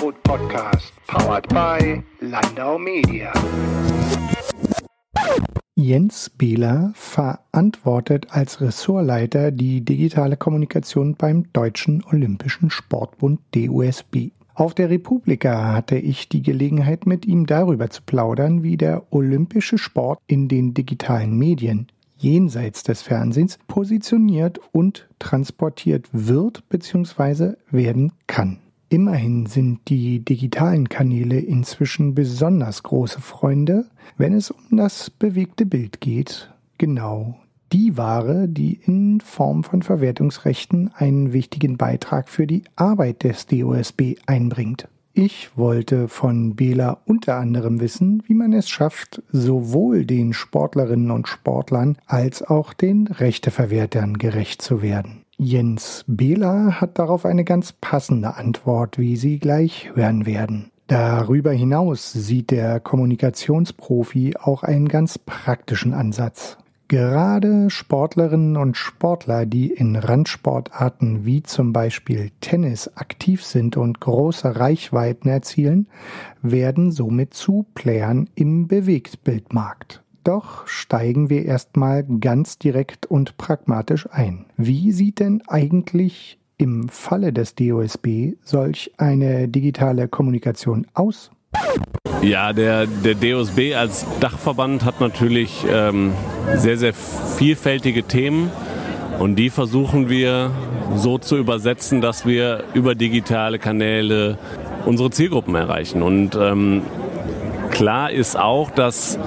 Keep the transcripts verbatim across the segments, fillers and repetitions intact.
Food Podcast, powered by Landau Media. Jens Behler verantwortet als Ressortleiter die digitale Kommunikation beim Deutschen Olympischen Sportbund D O S B. Auf der Republika hatte ich die Gelegenheit, mit ihm darüber zu plaudern, wie der olympische Sport in den digitalen Medien jenseits des Fernsehens positioniert und transportiert wird bzw. werden kann. Immerhin sind die digitalen Kanäle inzwischen besonders große Freunde, wenn es um das bewegte Bild geht. Genau die Ware, die in Form von Verwertungsrechten einen wichtigen Beitrag für die Arbeit des D O S B einbringt. Ich wollte von Behler unter anderem wissen, wie man es schafft, sowohl den Sportlerinnen und Sportlern als auch den Rechteverwertern gerecht zu werden. Jens Behler hat darauf eine ganz passende Antwort, wie Sie gleich hören werden. Darüber hinaus sieht der Kommunikationsprofi auch einen ganz praktischen Ansatz. Gerade Sportlerinnen und Sportler, die in Randsportarten wie zum Beispiel Tennis aktiv sind und große Reichweiten erzielen, werden somit zu Playern im Bewegtbildmarkt. Doch steigen wir erstmal ganz direkt und pragmatisch ein. Wie sieht denn eigentlich im Falle des D O S B solch eine digitale Kommunikation aus? Ja, der, der D O S B als Dachverband hat natürlich ähm, sehr, sehr vielfältige Themen und die versuchen wir so zu übersetzen, dass wir über digitale Kanäle unsere Zielgruppen erreichen. Und ähm, klar ist auch, dass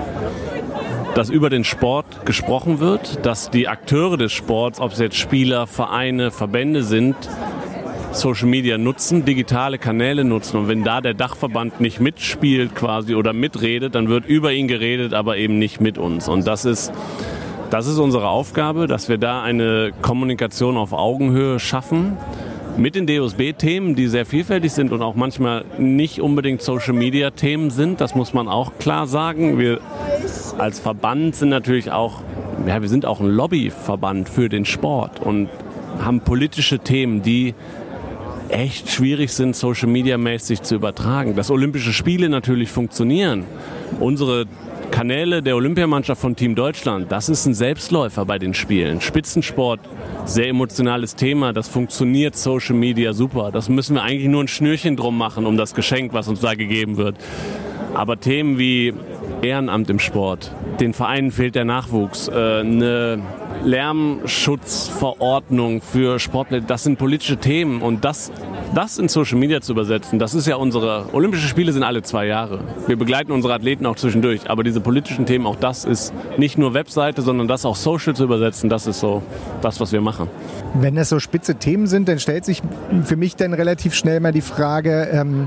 dass über den Sport gesprochen wird, dass die Akteure des Sports, ob es jetzt Spieler, Vereine, Verbände sind, Social Media nutzen, digitale Kanäle nutzen. Und wenn da der Dachverband nicht mitspielt quasi oder mitredet, dann wird über ihn geredet, aber eben nicht mit uns. Und das ist, das ist unsere Aufgabe, dass wir da eine Kommunikation auf Augenhöhe schaffen mit den D O S B-Themen, die sehr vielfältig sind und auch manchmal nicht unbedingt Social-Media-Themen sind. Das muss man auch klar sagen. Wir als Verband sind natürlich auch, ja, wir sind auch ein Lobbyverband für den Sport und haben politische Themen, die echt schwierig sind, Social-Media-mäßig zu übertragen. Dass Olympische Spiele natürlich funktionieren. Unsere Kanäle der Olympiamannschaft von Team Deutschland, das ist ein Selbstläufer bei den Spielen. Spitzensport, sehr emotionales Thema, das funktioniert Social Media super. Das müssen wir eigentlich nur ein Schnürchen drum machen, um das Geschenk, was uns da gegeben wird. Aber Themen wie Ehrenamt im Sport, den Vereinen fehlt der Nachwuchs, äh, eine Lärmschutzverordnung für Sportler, das sind politische Themen und das, das in Social Media zu übersetzen, das ist ja unsere, Olympische Spiele sind alle zwei Jahre. Wir begleiten unsere Athleten auch zwischendurch, aber diese politischen Themen, auch das ist nicht nur Webseite, sondern das auch Social zu übersetzen, das ist so das, was wir machen. Wenn das so spitze Themen sind, dann stellt sich für mich dann relativ schnell mal die Frage, ähm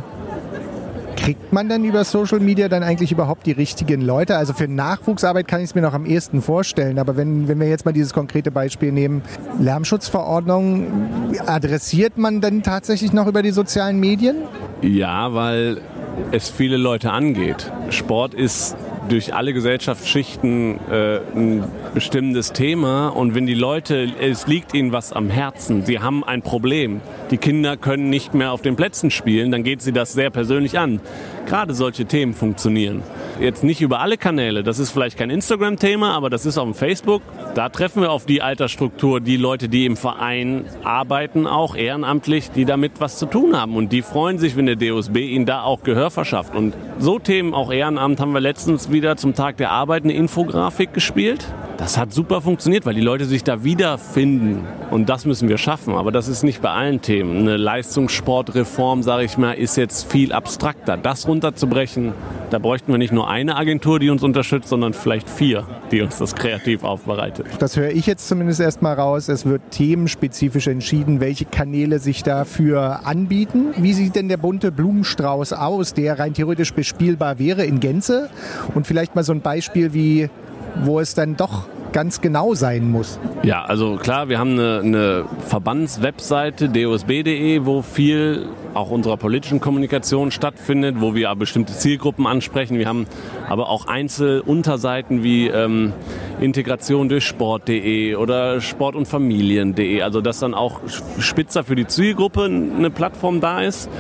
kriegt man denn über Social Media dann eigentlich überhaupt die richtigen Leute? Also für Nachwuchsarbeit kann ich es mir noch am ehesten vorstellen, aber wenn, wenn wir jetzt mal dieses konkrete Beispiel nehmen, Lärmschutzverordnung, adressiert man denn tatsächlich noch über die sozialen Medien? Ja, weil es viele Leute angeht. Sport ist durch alle Gesellschaftsschichten äh, ein bestimmendes Thema und wenn die Leute, es liegt ihnen was am Herzen, sie haben ein Problem, die Kinder können nicht mehr auf den Plätzen spielen, dann geht sie das sehr persönlich an. Gerade solche Themen funktionieren. Jetzt nicht über alle Kanäle, das ist vielleicht kein Instagram-Thema, aber das ist auf dem Facebook. Da treffen wir auf die Altersstruktur, die Leute, die im Verein arbeiten, auch ehrenamtlich, die damit was zu tun haben. Und die freuen sich, wenn der D O S B ihnen da auch Gehör verschafft. Und so Themen, auch Ehrenamt, haben wir letztens wieder zum Tag der Arbeit eine Infografik gespielt. Das hat super funktioniert, weil die Leute sich da wiederfinden. Und das müssen wir schaffen. Aber das ist nicht bei allen Themen. Eine Leistungssportreform, sage ich mal, ist jetzt viel abstrakter. Das runterzubrechen, da bräuchten wir nicht nur eine Agentur, die uns unterstützt, sondern vielleicht vier, die uns das kreativ aufbereitet. Das höre ich jetzt zumindest erstmal raus. Es wird themenspezifisch entschieden, welche Kanäle sich dafür anbieten. Wie sieht denn der bunte Blumenstrauß aus, der rein theoretisch bespielbar wäre in Gänze? Und vielleicht mal so ein Beispiel, wie wo es dann doch ganz genau sein muss. Ja, also klar, wir haben eine, eine Verbandswebseite d o s b punkt d e, wo viel auch unserer politischen Kommunikation stattfindet, wo wir bestimmte Zielgruppen ansprechen. Wir haben aber auch Einzelunterseiten wie ähm, Integration durch Sport punkt de oder Sport und Familien punkt de, also dass dann auch spitzer für die Zielgruppe eine Plattform da ist.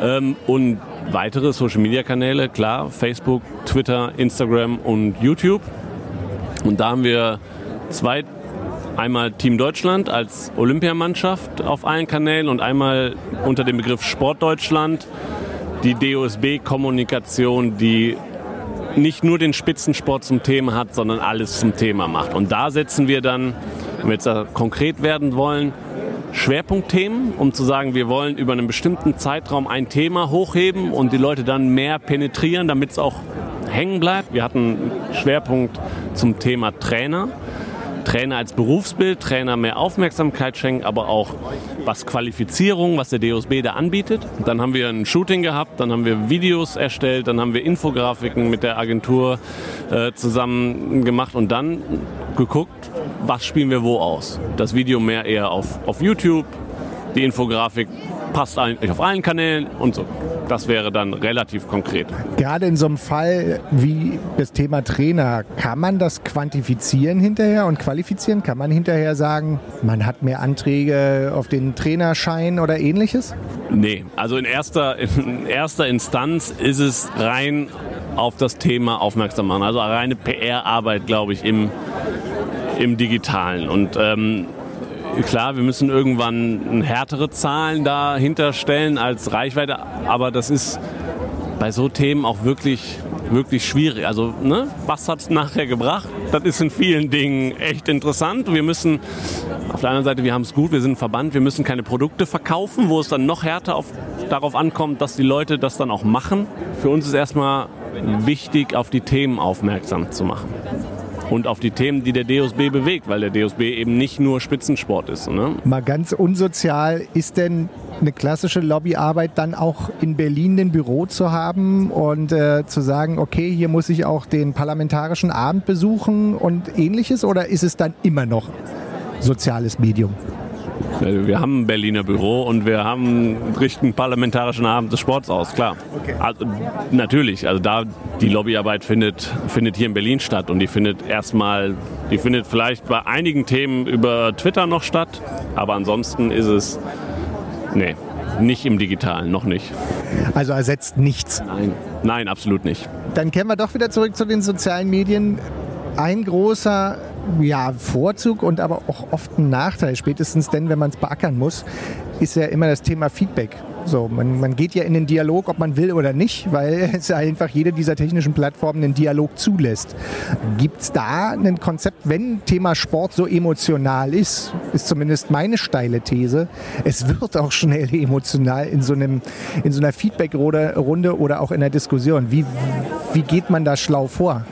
Ähm, und weitere Social-Media-Kanäle, klar, Facebook, Twitter, Instagram und YouTube. Und da haben wir zwei, einmal Team Deutschland als Olympiamannschaft auf allen Kanälen und einmal unter dem Begriff Sport Deutschland die D O S B-Kommunikation, die nicht nur den Spitzensport zum Thema hat, sondern alles zum Thema macht. Und da setzen wir dann, wenn wir jetzt da konkret werden wollen, Schwerpunktthemen, um zu sagen, wir wollen über einen bestimmten Zeitraum ein Thema hochheben und die Leute dann mehr penetrieren, damit es auch hängen bleibt. Wir hatten einen Schwerpunkt zum Thema Trainer. Trainer als Berufsbild, Trainer mehr Aufmerksamkeit schenken, aber auch was Qualifizierung, was der D O S B da anbietet. Dann haben wir ein Shooting gehabt, dann haben wir Videos erstellt, dann haben wir Infografiken mit der Agentur äh, zusammen gemacht und dann geguckt, was spielen wir wo aus. Das Video mehr eher auf, auf YouTube, die Infografik passt eigentlich auf allen Kanälen und so. Das wäre dann relativ konkret. Gerade in so einem Fall wie das Thema Trainer, kann man das quantifizieren hinterher und qualifizieren? Kann man hinterher sagen, man hat mehr Anträge auf den Trainerschein oder ähnliches? Nee, also in erster, in erster Instanz ist es rein auf das Thema aufmerksam machen. Also reine P R-Arbeit, glaube ich, im, im Digitalen. Und ähm, klar, wir müssen irgendwann härtere Zahlen dahinter stellen als Reichweite, aber das ist bei so Themen auch wirklich, wirklich schwierig. Also, ne, was hat es nachher gebracht? Das ist in vielen Dingen echt interessant. Wir müssen, auf der anderen Seite, wir haben es gut, wir sind ein Verband, wir müssen keine Produkte verkaufen, wo es dann noch härter auf, darauf ankommt, dass die Leute das dann auch machen. Für uns ist erstmal wichtig, auf die Themen aufmerksam zu machen. Und auf die Themen, die der D O S B bewegt, weil der D O S B eben nicht nur Spitzensport ist. Ne? Mal ganz unsozial, ist denn eine klassische Lobbyarbeit dann auch in Berlin ein Büro zu haben und äh, zu sagen, okay, hier muss ich auch den parlamentarischen Abend besuchen und ähnliches, oder ist es dann immer noch soziales Medium? Wir haben ein Berliner Büro und wir haben richten einen parlamentarischen Abend des Sports aus, klar. Okay. Also, natürlich, also da die Lobbyarbeit findet, findet hier in Berlin statt und die findet erstmal, die findet vielleicht bei einigen Themen über Twitter noch statt, aber ansonsten ist es, nee, nicht im Digitalen, noch nicht. Also ersetzt nichts? Nein, nein, absolut nicht. Dann kehren wir doch wieder zurück zu den sozialen Medien. Ein großer ja, Vorzug und aber auch oft ein Nachteil, spätestens denn, wenn man es beackern muss, ist ja immer das Thema Feedback. So, man, man geht ja in den Dialog, ob man will oder nicht, weil es einfach jede dieser technischen Plattformen einen Dialog zulässt. Gibt es da ein Konzept, wenn Thema Sport so emotional ist, ist zumindest meine steile These, es wird auch schnell emotional in so, einem, in so einer Feedback-Runde oder auch in der Diskussion. Wie, wie geht man da schlau vor?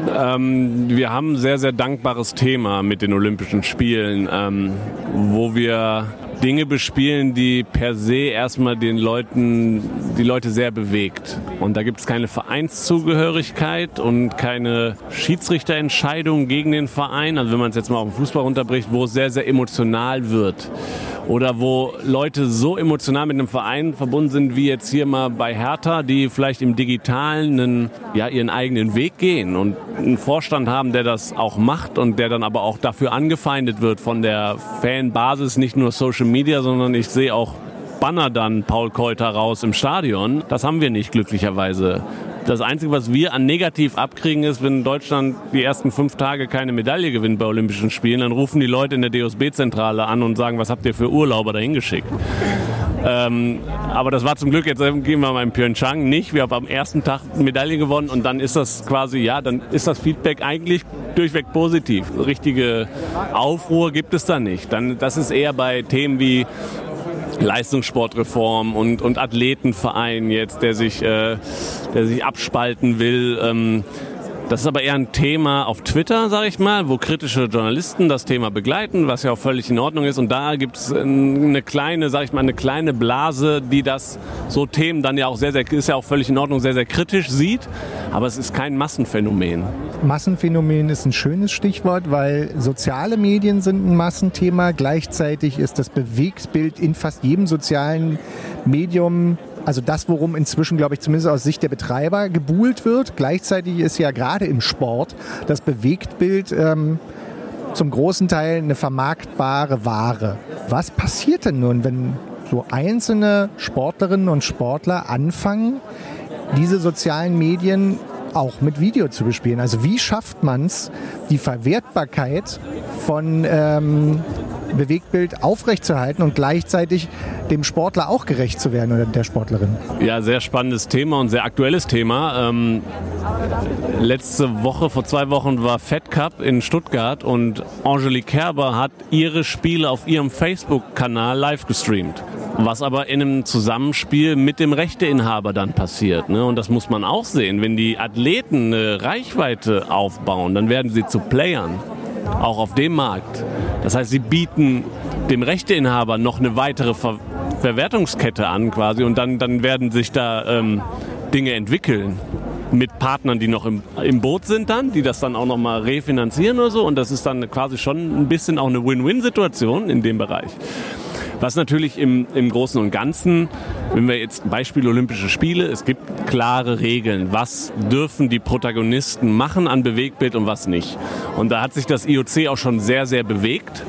Ähm, wir haben ein sehr, sehr dankbares Thema mit den Olympischen Spielen, ähm, wo wir Dinge bespielen, die per se erstmal den Leuten, die Leute sehr bewegt. Und da gibt es keine Vereinszugehörigkeit und keine Schiedsrichterentscheidung gegen den Verein. Also wenn man es jetzt mal auf den Fußball runterbricht, wo es sehr, sehr emotional wird. Oder wo Leute so emotional mit einem Verein verbunden sind, wie jetzt hier mal bei Hertha, die vielleicht im Digitalen einen, ja, ihren eigenen Weg gehen und einen Vorstand haben, der das auch macht und der dann aber auch dafür angefeindet wird von der Fanbasis, nicht nur Social Media, sondern ich sehe auch Banner dann Paul Keuter raus im Stadion. Das haben wir nicht, glücklicherweise. Das Einzige, was wir an negativ abkriegen, ist, wenn Deutschland die ersten fünf Tage keine Medaille gewinnt bei Olympischen Spielen, dann rufen die Leute in der D O S B-Zentrale an und sagen, was habt ihr für Urlauber dahin geschickt? Ähm, aber das war zum Glück, jetzt gehen wir mal in Pyeongchang nicht. Wir haben am ersten Tag eine Medaille gewonnen und dann ist das quasi, ja, dann ist das Feedback eigentlich durchweg positiv. Richtige Aufruhr gibt es da nicht. Dann, das ist eher bei Themen wie Leistungssportreform und, und Athletenverein jetzt, der sich, äh, der sich abspalten will. Ähm, das ist aber eher ein Thema auf Twitter, sage ich mal, wo kritische Journalisten das Thema begleiten, was ja auch völlig in Ordnung ist. Und da gibt es eine kleine, sage ich mal, eine kleine Blase, die das so Themen dann ja auch sehr, sehr, ist ja auch völlig in Ordnung, sehr, sehr kritisch sieht. Aber es ist kein Massenphänomen. Massenphänomen ist ein schönes Stichwort, weil soziale Medien sind ein Massenthema. Gleichzeitig ist das Bewegtbild in fast jedem sozialen Medium, also das, worum inzwischen, glaube ich, zumindest aus Sicht der Betreiber gebuhlt wird. Gleichzeitig ist ja gerade im Sport das Bewegtbild ähm, zum großen Teil eine vermarktbare Ware. Was passiert denn nun, wenn so einzelne Sportlerinnen und Sportler anfangen, diese sozialen Medien auch mit Video zu bespielen. Also wie schafft man es, die Verwertbarkeit von ähm, Bewegtbild aufrechtzuerhalten und gleichzeitig dem Sportler auch gerecht zu werden oder der Sportlerin? Ja, sehr spannendes Thema und sehr aktuelles Thema. Ähm, letzte Woche, vor zwei Wochen war Fed Cup in Stuttgart und Angelique Kerber hat ihre Spiele auf ihrem Facebook-Kanal live gestreamt. Was aber in einem Zusammenspiel mit dem Rechteinhaber dann passiert. Ne? Und das muss man auch sehen. Wenn die Athleten eine Reichweite aufbauen, dann werden sie zu Playern, auch auf dem Markt. Das heißt, sie bieten dem Rechteinhaber noch eine weitere Ver- Verwertungskette an quasi und dann, dann werden sich da ähm, Dinge entwickeln mit Partnern, die noch im, im Boot sind dann, die das dann auch nochmal refinanzieren oder so. Und das ist dann quasi schon ein bisschen auch eine Win-Win-Situation in dem Bereich. Was natürlich im, im Großen und Ganzen, wenn wir jetzt Beispiel Olympische Spiele, es gibt klare Regeln, was dürfen die Protagonisten machen an Bewegtbild und was nicht. Und da hat sich das I O C auch schon sehr, sehr bewegt.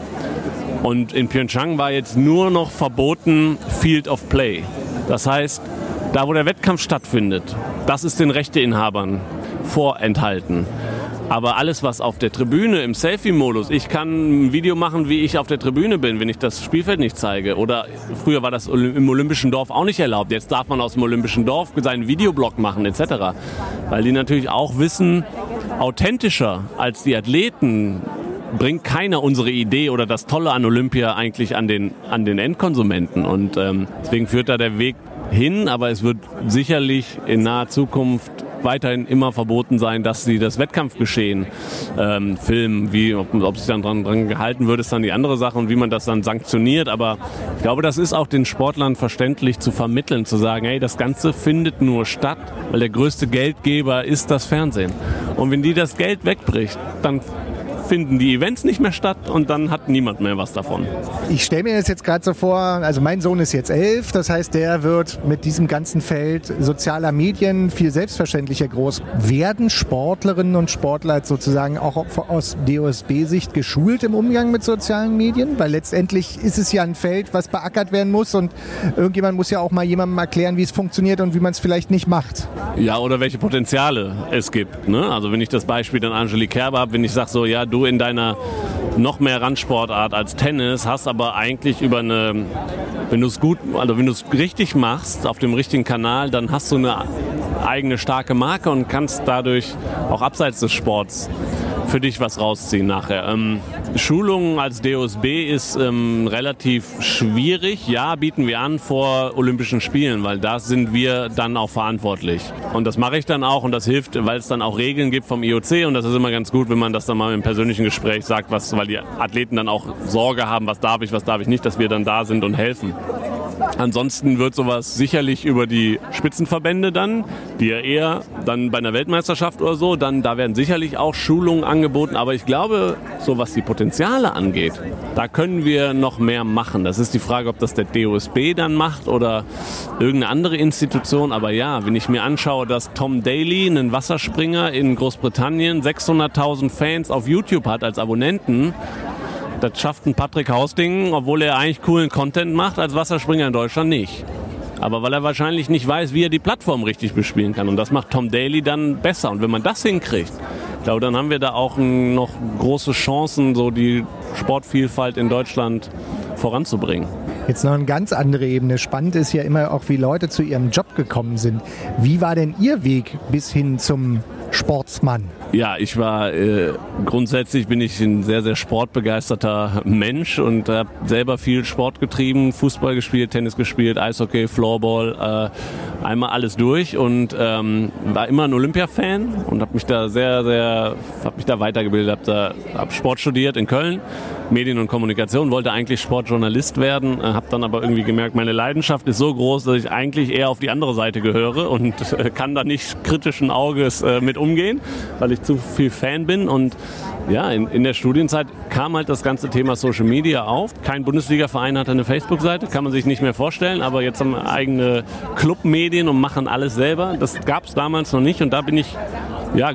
Und in Pyeongchang war jetzt nur noch verboten Field of Play. Das heißt, da wo der Wettkampf stattfindet, das ist den Rechteinhabern vorenthalten. Aber alles, was auf der Tribüne im Selfie-Modus, ich kann ein Video machen, wie ich auf der Tribüne bin, wenn ich das Spielfeld nicht zeige. Oder früher war das im Olympischen Dorf auch nicht erlaubt. Jetzt darf man aus dem Olympischen Dorf seinen Videoblog machen et cetera. Weil die natürlich auch wissen, authentischer als die Athleten bringt keiner unsere Idee oder das Tolle an Olympia eigentlich an den, an den Endkonsumenten. Und ähm, deswegen führt da der Weg hin, aber es wird sicherlich in naher Zukunft weiterhin immer verboten sein, dass sie das Wettkampfgeschehen ähm, filmen. Wie, ob, ob sich dann dran, dran gehalten wird, ist dann die andere Sache und wie man das dann sanktioniert. Aber ich glaube, das ist auch den Sportlern verständlich zu vermitteln, zu sagen, hey, das Ganze findet nur statt, weil der größte Geldgeber ist das Fernsehen. Und wenn die das Geld wegbricht, dann finden die Events nicht mehr statt und dann hat niemand mehr was davon. Ich stelle mir das jetzt gerade so vor, also mein Sohn ist jetzt elf, das heißt, der wird mit diesem ganzen Feld sozialer Medien viel selbstverständlicher groß. Werden Sportlerinnen und Sportler sozusagen auch aus D O S B-Sicht geschult im Umgang mit sozialen Medien? Weil letztendlich ist es ja ein Feld, was beackert werden muss und irgendjemand muss ja auch mal jemandem erklären, wie es funktioniert und wie man es vielleicht nicht macht. Ja, oder welche Potenziale es gibt. Ne? Also wenn ich das Beispiel dann Angelique Kerber habe, wenn ich sage so, ja, du in deiner noch mehr Randsportart als Tennis hast aber eigentlich über eine, wenn du es gut, also wenn du es richtig machst, auf dem richtigen Kanal, dann hast du eine eigene starke Marke und kannst dadurch auch abseits des Sports für dich was rausziehen nachher. Ähm, Schulungen als D O S B ist ähm, relativ schwierig. Ja, bieten wir an vor Olympischen Spielen, weil da sind wir dann auch verantwortlich. Und das mache ich dann auch und das hilft, weil es dann auch Regeln gibt vom I O C und das ist immer ganz gut, wenn man das dann mal im persönlichen Gespräch sagt, was, weil die Athleten dann auch Sorge haben, was darf ich, was darf ich nicht, dass wir dann da sind und helfen. Ansonsten wird sowas sicherlich über die Spitzenverbände dann, die ja eher dann bei einer Weltmeisterschaft oder so, dann da werden sicherlich auch Schulungen angeboten. Aber ich glaube, so was die Potenziale angeht, da können wir noch mehr machen. Das ist die Frage, ob das der D O S B dann macht oder irgendeine andere Institution. Aber ja, wenn ich mir anschaue, dass Tom Daley, ein Wasserspringer in Großbritannien, sechshunderttausend Fans auf YouTube hat als Abonnenten, das schafft ein Patrick Hausding, obwohl er eigentlich coolen Content macht, als Wasserspringer in Deutschland nicht. Aber weil er wahrscheinlich nicht weiß, wie er die Plattform richtig bespielen kann. Und das macht Tom Daley dann besser. Und wenn man das hinkriegt, ich glaube, dann haben wir da auch noch große Chancen, so die Sportvielfalt in Deutschland voranzubringen. Jetzt noch eine ganz andere Ebene. Spannend ist ja immer auch, wie Leute zu ihrem Job gekommen sind. Wie war denn Ihr Weg bis hin zum Sportsmann? Ja, ich war, äh, grundsätzlich bin ich ein sehr, sehr sportbegeisterter Mensch und habe selber viel Sport getrieben, Fußball gespielt, Tennis gespielt, Eishockey, Floorball, äh, einmal alles durch und ähm, war immer ein Olympia-Fan und habe mich da sehr, sehr, habe mich da weitergebildet, habe da, hab Sport studiert in Köln, Medien und Kommunikation, wollte eigentlich Sportjournalist werden, äh, habe dann aber irgendwie gemerkt, meine Leidenschaft ist so groß, dass ich eigentlich eher auf die andere Seite gehöre und äh, kann da nicht kritischen Auges äh, mit umgehen, weil ich zu viel Fan bin und ja, in, in der Studienzeit kam halt das ganze Thema Social Media auf. Kein Bundesliga-Verein hat eine Facebook-Seite, kann man sich nicht mehr vorstellen, aber jetzt haben wir eigene Clubmedien und machen alles selber. Das gab es damals noch nicht und da bin ich ja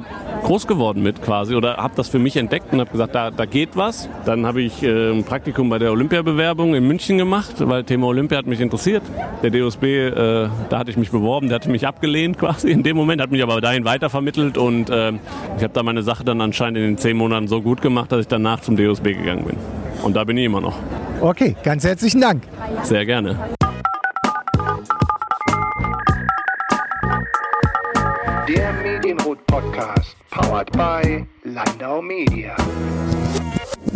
groß geworden mit quasi oder habe das für mich entdeckt und habe gesagt, da, da geht was. Dann habe ich äh, ein Praktikum bei der Olympiabewerbung in München gemacht, weil Thema Olympia hat mich interessiert. Der D O S B, äh, da hatte ich mich beworben, der hatte mich abgelehnt quasi in dem Moment, hat mich aber dahin weitervermittelt und äh, ich habe da meine Sache dann anscheinend in den zehn Monaten so gut gemacht, dass ich danach zum D O S B gegangen bin. Und da bin ich immer noch. Okay, ganz herzlichen Dank. Sehr gerne. Der Medienrot Podcast, powered by Landau Media.